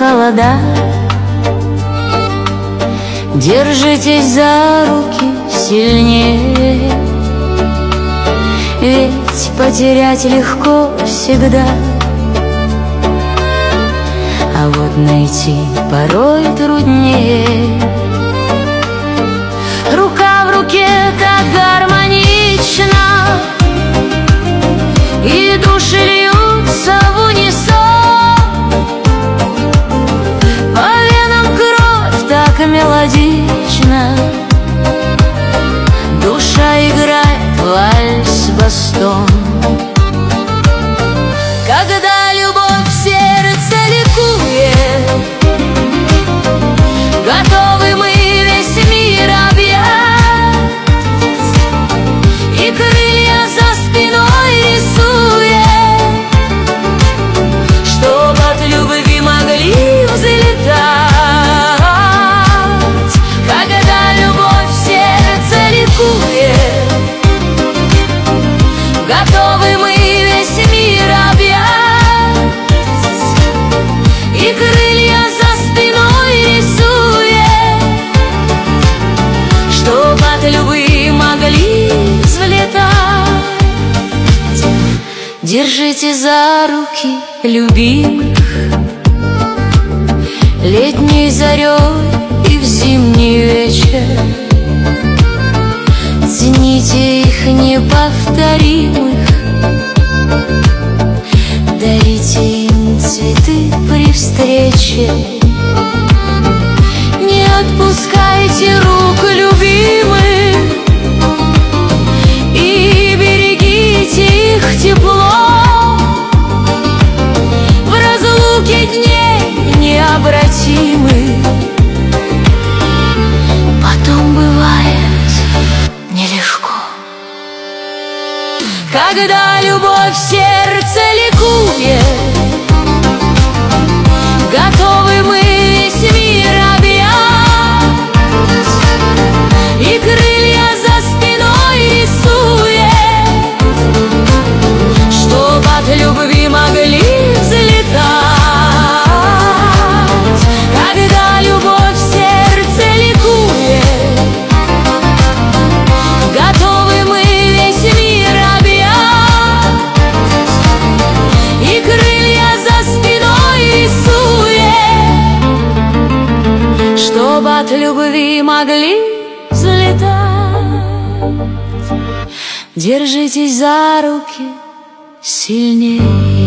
холода. Держитесь за руки сильнее, ведь потерять легко всегда, а вот найти порой труднее. Рука в руке так гармонично, и души льются в унисон. По венам кровь так мелодично, душа играет вальс-бастон. Когда любовь в сердце ликует, готовы мы весь мир объять, и крылья за спиной рисует, чтоб от любви могли взлетать. Когда любовь в сердце ликует, готовы мы весь мир объять, и крылья за спиной рисует, чтоб от любви могли взлетать. Держите за руки любимых летней зарей и в зимний вечер, цените их неповторимых, дарите им цветы при встрече. Не отпускайте рук любимых и берегите их тепло. В разлуке дней необратимых потом бывает нелегко. Когда любовь в сердце ликует, готовы мы весь мир объять, и крылья за спиной рисует, чтоб от любви могли взлетать. Когда любовь в сердце ликует, готовы мы весь мир объять, и крылья за спиной рисует, чтоб от любви могли взлетать. Держитесь за руки сильнее.